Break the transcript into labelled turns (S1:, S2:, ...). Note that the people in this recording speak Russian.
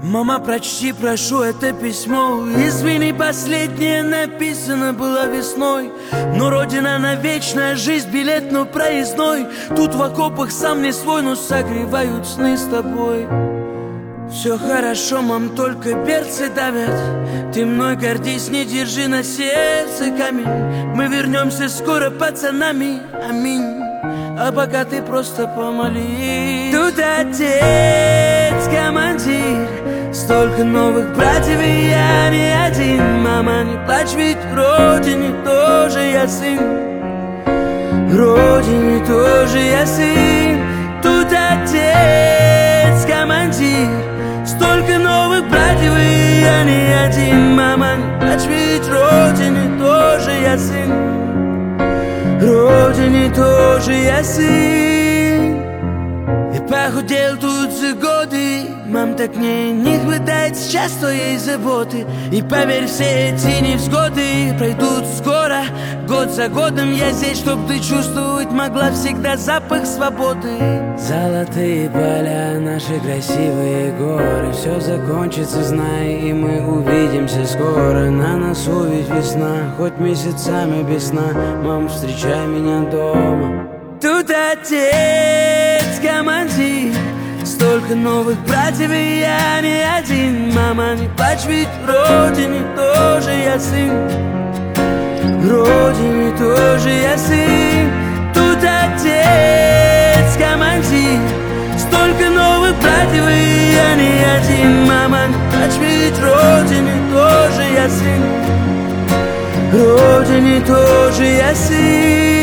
S1: Мама, прочти, прошу, это письмо. Извини, последнее написано было весной. Но родина навечная, жизнь билет, но проездной. Тут в окопах сам не свой, но согревают сны с тобой. Все хорошо, мам, только перцы давят. Ты мной гордись, не держи на сердце камень. Мы вернемся скоро пацанами, аминь. А пока ты просто помолись. Тут отец, командир, столько новых братьев, и я не один. Мама, не плачь, ведь в родине тоже я сын. В родине тоже я сын. Тут отец, командир, столько новых братьев, и я не один. Мама, не плачь, ведь в родине тоже я сын. В родине тоже я сын. Я похудел тут за годы. Мам, так мне не хватает сейчас твоей заботы. И поверь, все эти невзгоды пройдут скоро. Год за годом я здесь, чтоб ты чувствовать могла всегда запах свободы. Золотые поля, наши красивые горы. Все закончится, знай, и мы увидимся скоро. На носу ведь весна, хоть месяцами без сна. Мам, встречай меня дома. Тут отец, командир, столько новых братьев, и я не один. Мама, не плачь, ведь в родине тоже я сын. В родине тоже я сын. Тут отец, командир, столько новых братьев, и я не один. Мама, не плачь, ведь в родине тоже я сын. В родине тоже я сын.